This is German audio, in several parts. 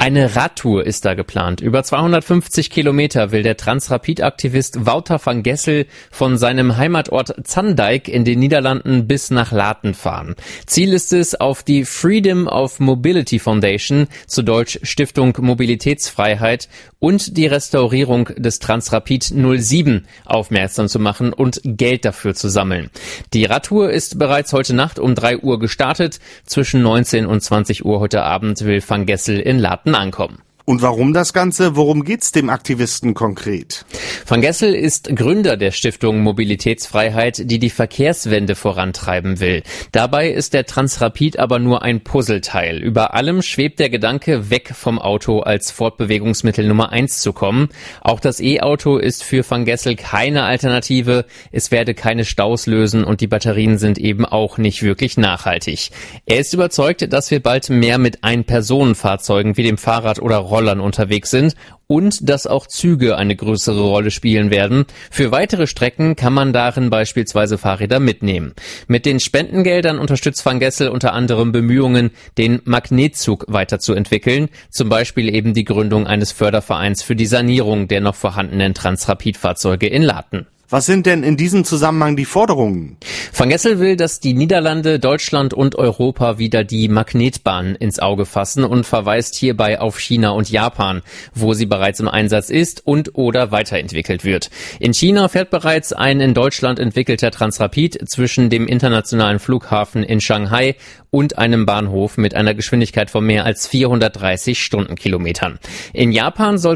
Eine Radtour ist da geplant. Über 250 Kilometer will der Transrapid-Aktivist Wouter van Gessel von seinem Heimatort Zaandijk in den Niederlanden bis nach Laten fahren. Ziel ist es, auf die Freedom of Mobility Foundation, zu Deutsch Stiftung Mobilitätsfreiheit, und die Restaurierung des Transrapid 07 aufmerksam zu machen und Geld dafür zu sammeln. Die Radtour ist bereits heute Nacht um 3 Uhr gestartet. Zwischen 19 und 20 Uhr heute Abend will van Gessel in Laten ankommen. Und warum das Ganze? Worum geht's dem Aktivisten konkret? Van Gessel ist Gründer der Stiftung Mobilitätsfreiheit, die die Verkehrswende vorantreiben will. Dabei ist der Transrapid aber nur ein Puzzleteil. Über allem schwebt der Gedanke, weg vom Auto als Fortbewegungsmittel Nummer 1 zu kommen. Auch das E-Auto ist für Van Gessel keine Alternative. Es werde keine Staus lösen und die Batterien sind eben auch nicht wirklich nachhaltig. Er ist überzeugt, dass wir bald mehr mit Ein-Personen-Fahrzeugen wie dem Fahrrad oder Rollern unterwegs sind und dass auch Züge eine größere Rolle spielen werden. Für weitere Strecken kann man darin beispielsweise Fahrräder mitnehmen. Mit den Spendengeldern unterstützt Van Gessel unter anderem Bemühungen, den Magnetzug weiterzuentwickeln, zum Beispiel eben die Gründung eines Fördervereins für die Sanierung der noch vorhandenen Transrapid-Fahrzeuge in Laten. Was sind denn in diesem Zusammenhang die Forderungen? Van Gessel will, dass die Niederlande, Deutschland und Europa wieder die Magnetbahn ins Auge fassen und verweist hierbei auf China und Japan, wo sie bereits im Einsatz ist und oder weiterentwickelt wird. In China fährt bereits ein in Deutschland entwickelter Transrapid zwischen dem internationalen Flughafen in Shanghai und einem Bahnhof mit einer Geschwindigkeit von mehr als 430 Stundenkilometern. In Japan soll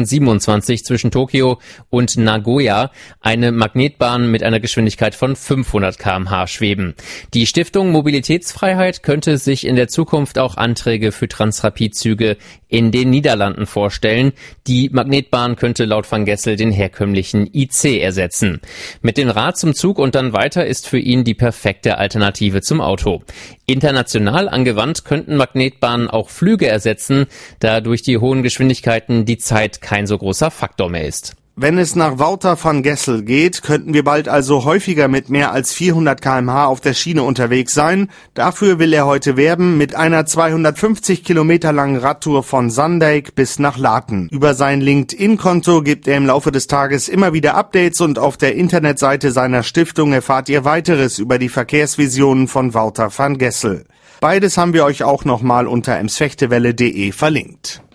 2027 zwischen Tokio und Nagoya eine Magnetbahn mit einer Geschwindigkeit von 500 km/h schweben. Die Stiftung Mobilitätsfreiheit könnte sich in der Zukunft auch Anträge für Transrapid-Züge in den Niederlanden vorstellen. Die Magnetbahn könnte laut Van Gessel den herkömmlichen IC ersetzen. Mit dem Rad zum Zug und dann weiter ist für ihn die perfekte Alternative zum Auto. International angewandt könnten Magnetbahnen auch Flüge ersetzen, da durch die hohen Geschwindigkeiten die Zeit kein so großer Faktor mehr ist. Wenn es nach Wouter van Gessel geht, könnten wir bald also häufiger mit mehr als 400 km/h auf der Schiene unterwegs sein. Dafür will er heute werben mit einer 250 Kilometer langen Radtour von Zaandijk bis nach Laten. Über sein LinkedIn-Konto gibt er im Laufe des Tages immer wieder Updates und auf der Internetseite seiner Stiftung erfahrt ihr weiteres über die Verkehrsvisionen von Wouter van Gessel. Beides haben wir euch auch nochmal unter emsfechtewelle.de verlinkt.